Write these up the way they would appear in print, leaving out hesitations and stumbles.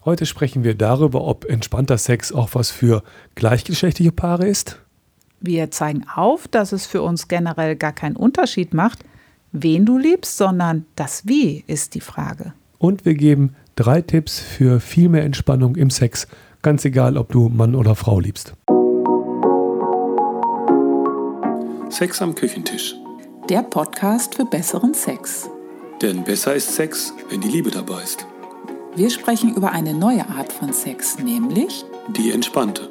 Heute sprechen wir darüber, ob entspannter Sex auch was für gleichgeschlechtliche Paare ist. Wir zeigen auf, dass es für uns generell gar keinen Unterschied macht, wen du liebst, sondern das Wie ist die Frage. Und wir geben 3 Tipps für viel mehr Entspannung im Sex, ganz egal, ob du Mann oder Frau liebst. Sex am Küchentisch. Der Podcast für besseren Sex. Denn besser ist Sex, wenn die Liebe dabei ist. Wir sprechen über eine neue Art von Sex, nämlich die entspannte.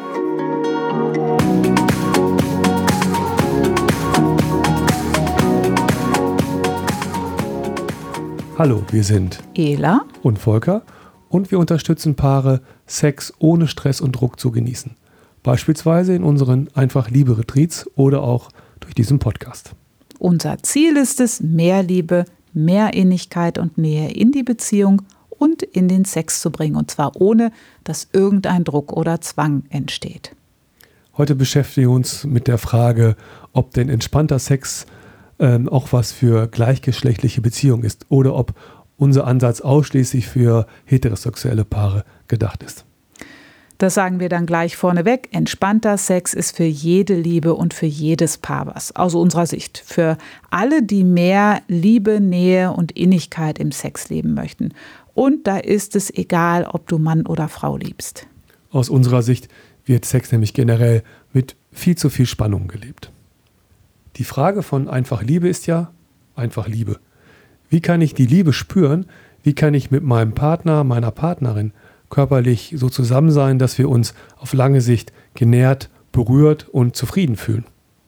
Hallo, wir sind Ela und Volker und wir unterstützen Paare, Sex ohne Stress und Druck zu genießen. Beispielsweise in unseren Einfach-Liebe-Retreats oder auch durch diesen Podcast. Unser Ziel ist es, mehr Liebe, mehr Innigkeit und Nähe in die Beziehung und in den Sex zu bringen. Und zwar ohne, dass irgendein Druck oder Zwang entsteht. Heute beschäftigen wir uns mit der Frage, ob denn entspannter Sex auch was für gleichgeschlechtliche Beziehungen ist oder ob unser Ansatz ausschließlich für heterosexuelle Paare gedacht ist. Das sagen wir dann gleich vorneweg. Entspannter Sex ist für jede Liebe und für jedes Paar was. Aus unserer Sicht. Für alle, die mehr Liebe, Nähe und Innigkeit im Sex leben möchten. Und da ist es egal, ob du Mann oder Frau liebst. Aus unserer Sicht wird Sex nämlich generell mit viel zu viel Spannung gelebt. Die Frage von einfach Liebe ist ja einfach Liebe. Wie kann ich die Liebe spüren? Wie kann ich mit meinem Partner, meiner Partnerin körperlich so zusammen sein, dass wir uns auf lange Sicht genährt, berührt und zufrieden fühlen?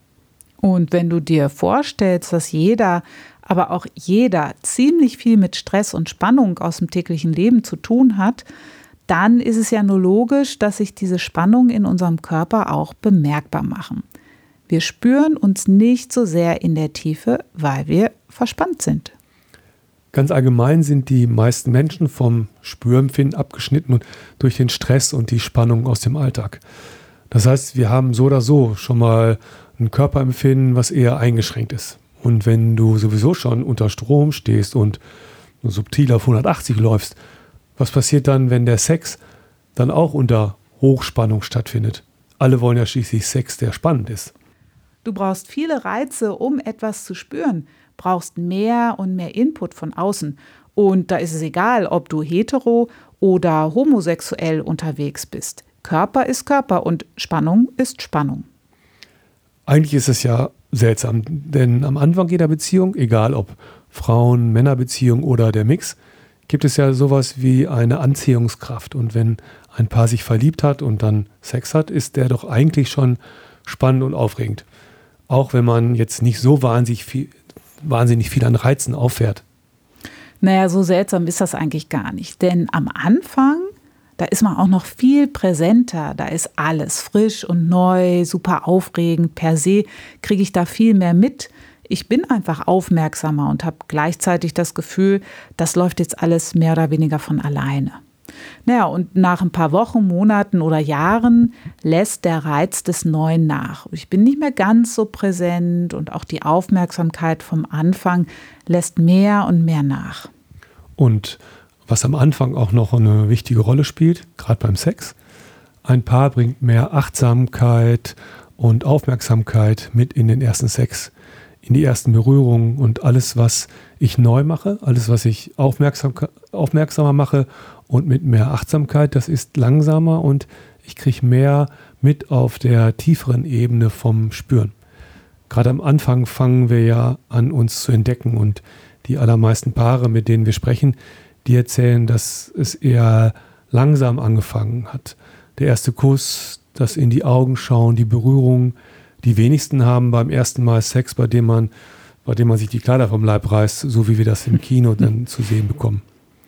Und wenn du dir vorstellst, dass jeder, aber auch jeder ziemlich viel mit Stress und Spannung aus dem täglichen Leben zu tun hat, dann ist es ja nur logisch, dass sich diese Spannungen in unserem Körper auch bemerkbar machen. Wir spüren uns nicht so sehr in der Tiefe, weil wir verspannt sind. Ganz allgemein sind die meisten Menschen vom Spürempfinden abgeschnitten und durch den Stress und die Spannung aus dem Alltag. Das heißt, wir haben so oder so schon mal ein Körperempfinden, was eher eingeschränkt ist. Und wenn du sowieso schon unter Strom stehst und nur subtil auf 180 läufst, was passiert dann, wenn der Sex dann auch unter Hochspannung stattfindet? Alle wollen ja schließlich Sex, der spannend ist. Du brauchst viele Reize, um etwas zu spüren, brauchst mehr und mehr Input von außen. Und da ist es egal, ob du hetero oder homosexuell unterwegs bist. Körper ist Körper und Spannung ist Spannung. Eigentlich ist es ja seltsam, denn am Anfang jeder Beziehung, egal ob Frauen-Männer-Beziehung oder der Mix, gibt es ja sowas wie eine Anziehungskraft. Und wenn ein Paar sich verliebt hat und dann Sex hat, ist der doch eigentlich schon spannend und aufregend. Auch wenn man jetzt nicht so wahnsinnig viel an Reizen auffährt. Naja, so seltsam ist das eigentlich gar nicht. Denn am Anfang, da ist man auch noch viel präsenter. Da ist alles frisch und neu, super aufregend. Per se kriege ich da viel mehr mit. Ich bin einfach aufmerksamer und habe gleichzeitig das Gefühl, das läuft jetzt alles mehr oder weniger von alleine. Naja, und nach ein paar Wochen, Monaten oder Jahren lässt der Reiz des Neuen nach. Ich bin nicht mehr ganz so präsent und auch die Aufmerksamkeit vom Anfang lässt mehr und mehr nach. Und was am Anfang auch noch eine wichtige Rolle spielt, gerade beim Sex, ein Paar bringt mehr Achtsamkeit und Aufmerksamkeit mit in den ersten Sex, in die ersten Berührungen und alles, was ich neu mache, alles, was ich aufmerksamer mache und mit mehr Achtsamkeit, das ist langsamer und ich kriege mehr mit auf der tieferen Ebene vom Spüren. Gerade am Anfang fangen wir ja an, uns zu entdecken und die allermeisten Paare, mit denen wir sprechen, die erzählen, dass es eher langsam angefangen hat. Der erste Kuss, das in die Augen schauen, die Berührung. Die wenigsten haben beim ersten Mal Sex, bei dem man sich die Kleider vom Leib reißt, so wie wir das im Kino dann zu sehen bekommen.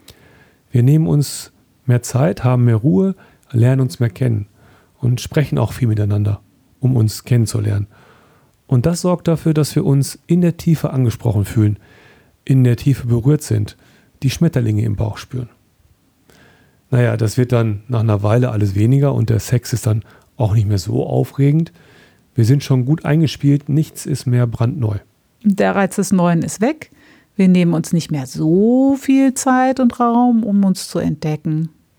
Wir nehmen uns mehr Zeit, haben mehr Ruhe, lernen uns mehr kennen und sprechen auch viel miteinander, um uns kennenzulernen. Und das sorgt dafür, dass wir uns in der Tiefe angesprochen fühlen, in der Tiefe berührt sind, die Schmetterlinge im Bauch spüren. Naja, das wird dann nach einer Weile alles weniger und der Sex ist dann auch nicht mehr so aufregend. Wir sind schon gut eingespielt, nichts ist mehr brandneu. Der Reiz des Neuen ist weg. Wir nehmen uns nicht mehr so viel Zeit und Raum, um uns zu entdecken.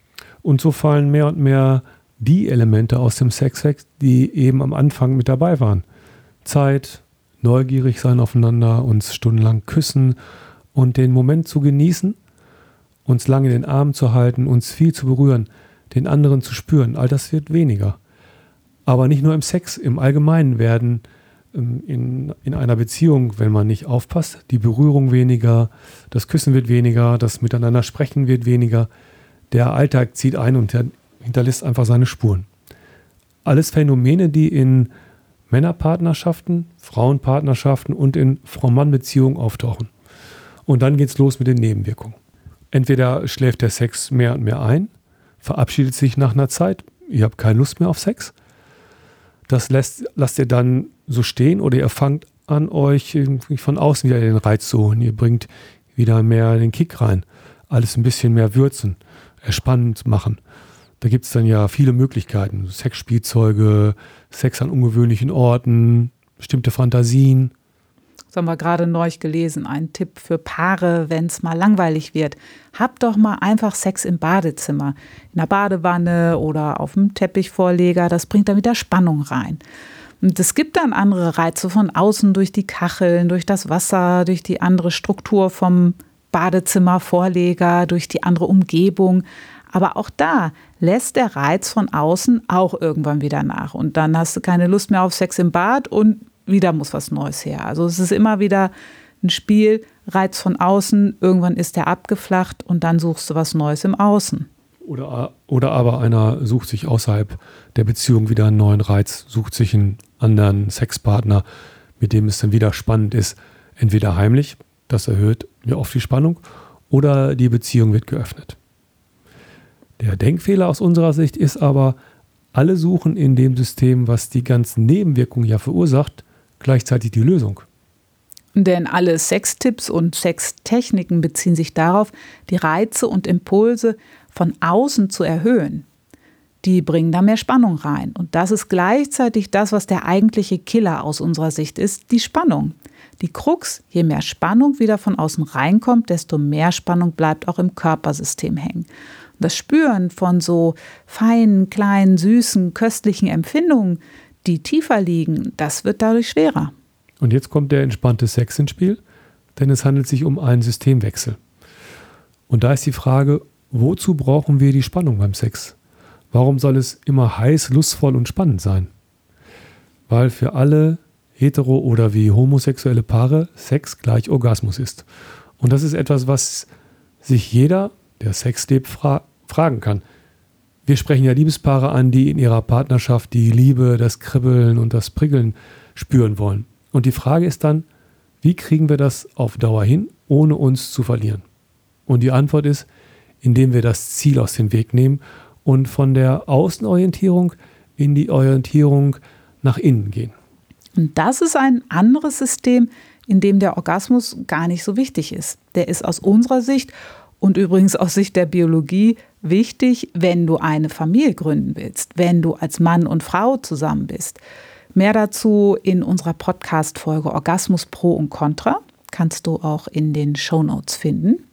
Und so fallen mehr und mehr die Elemente aus dem Sex weg, die eben am Anfang mit dabei waren. Zeit, neugierig sein aufeinander, uns stundenlang küssen und den Moment zu genießen, uns lange in den Armen zu halten, uns viel zu berühren, den anderen zu spüren. All das wird weniger. Aber nicht nur im Sex, im Allgemeinen werden in einer Beziehung, wenn man nicht aufpasst, die Berührung weniger, das Küssen wird weniger, das Miteinander sprechen wird weniger. Der Alltag zieht ein und hinterlässt einfach seine Spuren. Alles Phänomene, die in Männerpartnerschaften, Frauenpartnerschaften und in Frau-Mann-Beziehungen auftauchen. Und dann geht's los mit den Nebenwirkungen. Entweder schläft der Sex mehr und mehr ein, verabschiedet sich nach einer Zeit, ihr habt keine Lust mehr auf Sex. Das lasst ihr dann so stehen oder ihr fangt an, euch irgendwie von außen wieder den Reiz zu holen. Ihr bringt wieder mehr den Kick rein, alles ein bisschen mehr würzen, spannend machen. Da gibt es dann ja viele Möglichkeiten. Sexspielzeuge, Sex an ungewöhnlichen Orten, bestimmte Fantasien. Das haben wir gerade neulich gelesen. Ein Tipp für Paare, wenn es mal langweilig wird. Habt doch mal einfach Sex im Badezimmer. In der Badewanne oder auf dem Teppichvorleger. Das bringt dann wieder Spannung rein. Und es gibt dann andere Reize von außen durch die Kacheln, durch das Wasser, durch die andere Struktur vom Badezimmervorleger, durch die andere Umgebung. Aber auch da lässt der Reiz von außen auch irgendwann wieder nach. Und dann hast du keine Lust mehr auf Sex im Bad und wieder muss was Neues her. Also es ist immer wieder ein Spiel, Reiz von außen, irgendwann ist der abgeflacht und dann suchst du was Neues im Außen. Oder aber einer sucht sich außerhalb der Beziehung wieder einen neuen Reiz, sucht sich einen anderen Sexpartner, mit dem es dann wieder spannend ist. Entweder heimlich, das erhöht ja oft die Spannung, oder die Beziehung wird geöffnet. Der Denkfehler aus unserer Sicht ist aber, alle suchen in dem System, was die ganzen Nebenwirkungen ja verursacht, gleichzeitig die Lösung. Denn alle Sextipps und Sextechniken beziehen sich darauf, die Reize und Impulse von außen zu erhöhen. Die bringen da mehr Spannung rein. Und das ist gleichzeitig das, was der eigentliche Killer aus unserer Sicht ist, die Spannung. Die Krux, je mehr Spannung wieder von außen reinkommt, desto mehr Spannung bleibt auch im Körpersystem hängen. Und das Spüren von so feinen, kleinen, süßen, köstlichen Empfindungen, die tiefer liegen, das wird dadurch schwerer. Und jetzt kommt der entspannte Sex ins Spiel, denn es handelt sich um einen Systemwechsel. Und da ist die Frage, wozu brauchen wir die Spannung beim Sex? Warum soll es immer heiß, lustvoll und spannend sein? Weil für alle hetero- oder wie homosexuelle Paare Sex gleich Orgasmus ist. Und das ist etwas, was sich jeder, der Sex lebt, fragen kann. Wir sprechen ja Liebespaare an, die in ihrer Partnerschaft die Liebe, das Kribbeln und das Prickeln spüren wollen. Und die Frage ist dann, wie kriegen wir das auf Dauer hin, ohne uns zu verlieren? Und die Antwort ist, indem wir das Ziel aus dem Weg nehmen und von der Außenorientierung in die Orientierung nach innen gehen. Und das ist ein anderes System, in dem der Orgasmus gar nicht so wichtig ist. Der ist aus unserer Sicht und übrigens aus Sicht der Biologie wichtig, wenn du eine Familie gründen willst, wenn du als Mann und Frau zusammen bist. Mehr dazu in unserer Podcast-Folge Orgasmus Pro und Contra. Kannst du auch in den Shownotes finden.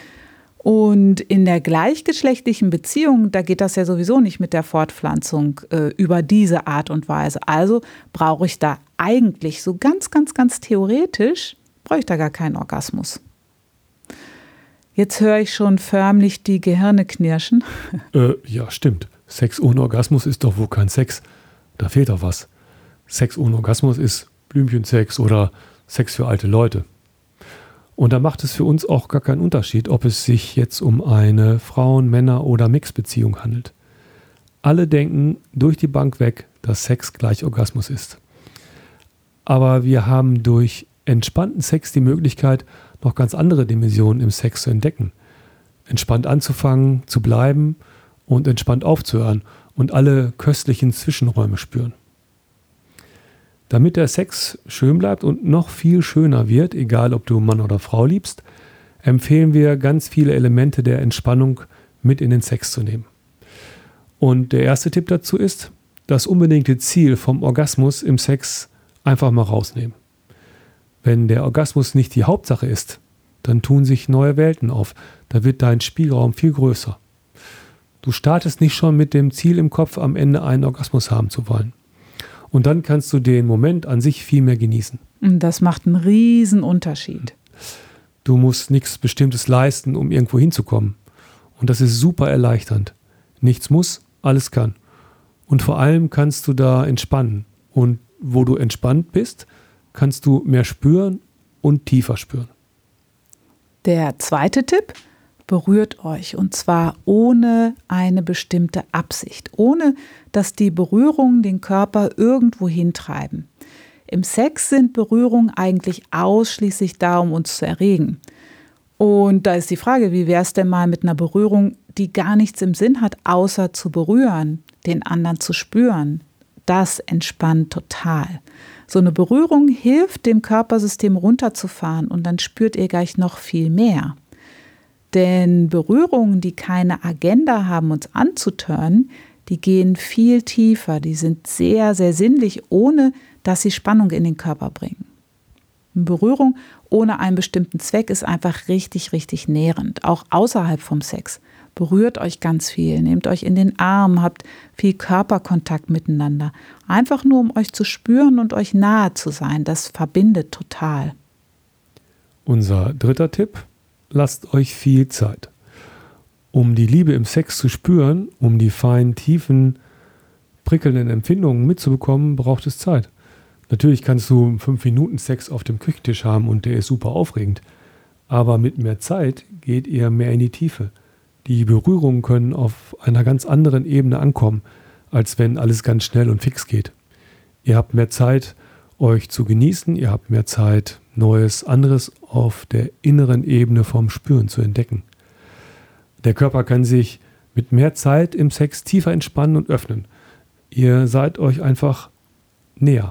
Und in der gleichgeschlechtlichen Beziehung, da geht das ja sowieso nicht mit der Fortpflanzung über diese Art und Weise. Also brauche ich da eigentlich so ganz theoretisch, brauche ich da gar keinen Orgasmus. Jetzt höre ich schon förmlich die Gehirne knirschen. Ja, stimmt. Sex ohne Orgasmus ist doch wohl kein Sex. Da fehlt doch was. Sex ohne Orgasmus ist Blümchensex oder Sex für alte Leute. Und da macht es für uns auch gar keinen Unterschied, ob es sich jetzt um eine Frauen-, Männer- oder Mixbeziehung handelt. Alle denken durch die Bank weg, dass Sex gleich Orgasmus ist. Aber wir haben durch entspannten Sex die Möglichkeit, noch ganz andere Dimensionen im Sex zu entdecken. Entspannt anzufangen, zu bleiben und entspannt aufzuhören und alle köstlichen Zwischenräume spüren. Damit der Sex schön bleibt und noch viel schöner wird, egal ob du Mann oder Frau liebst, empfehlen wir ganz viele Elemente der Entspannung mit in den Sex zu nehmen. Und der erste Tipp dazu ist, das unbedingte Ziel vom Orgasmus im Sex einfach mal rausnehmen. Wenn der Orgasmus nicht die Hauptsache ist, dann tun sich neue Welten auf. Da wird dein Spielraum viel größer. Du startest nicht schon mit dem Ziel im Kopf, am Ende einen Orgasmus haben zu wollen. Und dann kannst du den Moment an sich viel mehr genießen. Das macht einen riesen Unterschied. Du musst nichts Bestimmtes leisten, um irgendwo hinzukommen. Und das ist super erleichternd. Nichts muss, alles kann. Und vor allem kannst du da entspannen. Und wo du entspannt bist, kannst du mehr spüren und tiefer spüren. Der zweite Tipp: berührt euch, und zwar ohne eine bestimmte Absicht, ohne dass die Berührungen den Körper irgendwo hintreiben. Im Sex sind Berührungen eigentlich ausschließlich da, um uns zu erregen. Und da ist die Frage, wie wäre es denn mal mit einer Berührung, die gar nichts im Sinn hat, außer zu berühren, den anderen zu spüren. Das entspannt total. So eine Berührung hilft, dem Körpersystem runterzufahren, und dann spürt ihr gleich noch viel mehr. Denn Berührungen, die keine Agenda haben, uns anzuturnen, die gehen viel tiefer, die sind sehr, sehr sinnlich, ohne dass sie Spannung in den Körper bringen. Eine Berührung ohne einen bestimmten Zweck ist einfach richtig, richtig nährend, auch außerhalb vom Sex. Berührt euch ganz viel, nehmt euch in den Arm, habt viel Körperkontakt miteinander. Einfach nur, um euch zu spüren und euch nahe zu sein, das verbindet total. Unser dritter Tipp: lasst euch viel Zeit. Um die Liebe im Sex zu spüren, um die feinen, tiefen, prickelnden Empfindungen mitzubekommen, braucht es Zeit. Natürlich kannst du 5 Minuten Sex auf dem Küchentisch haben und der ist super aufregend. Aber mit mehr Zeit geht ihr mehr in die Tiefe. Die Berührungen können auf einer ganz anderen Ebene ankommen, als wenn alles ganz schnell und fix geht. Ihr habt mehr Zeit, euch zu genießen, ihr habt mehr Zeit, Neues, anderes auf der inneren Ebene vom Spüren zu entdecken. Der Körper kann sich mit mehr Zeit im Sex tiefer entspannen und öffnen. Ihr seid euch einfach näher.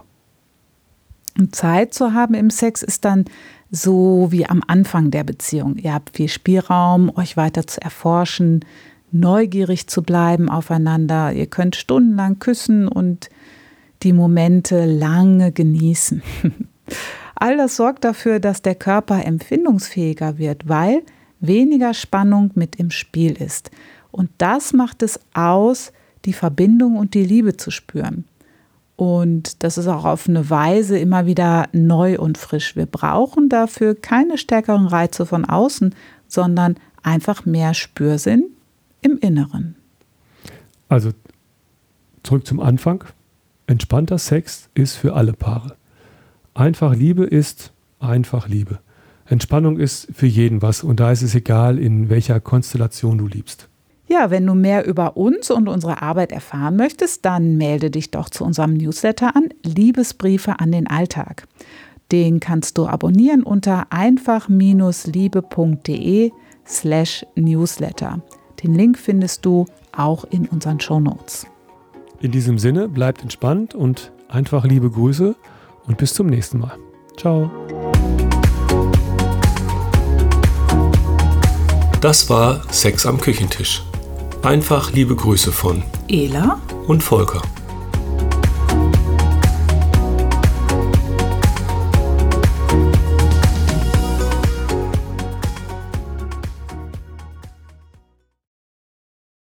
Und Zeit zu haben im Sex ist dann so wie am Anfang der Beziehung. Ihr habt viel Spielraum, euch weiter zu erforschen, neugierig zu bleiben aufeinander. Ihr könnt stundenlang küssen und die Momente lange genießen. All das sorgt dafür, dass der Körper empfindungsfähiger wird, weil weniger Spannung mit im Spiel ist. Und das macht es aus, die Verbindung und die Liebe zu spüren. Und das ist auch auf eine Weise immer wieder neu und frisch. Wir brauchen dafür keine stärkeren Reize von außen, sondern einfach mehr Spürsinn im Inneren. Also zurück zum Anfang. Entspannter Sex ist für alle Paare. Einfach Liebe ist einfach Liebe. Entspannung ist für jeden was, und da ist es egal, in welcher Konstellation du liebst. Ja, wenn du mehr über uns und unsere Arbeit erfahren möchtest, dann melde dich doch zu unserem Newsletter an, Liebesbriefe an den Alltag. Den kannst du abonnieren unter einfach-liebe.de/Newsletter. Den Link findest du auch in unseren Shownotes. In diesem Sinne, bleibt entspannt und einfach liebe Grüße und bis zum nächsten Mal. Ciao. Das war Sex am Küchentisch. Einfach liebe Grüße von Ela und Volker.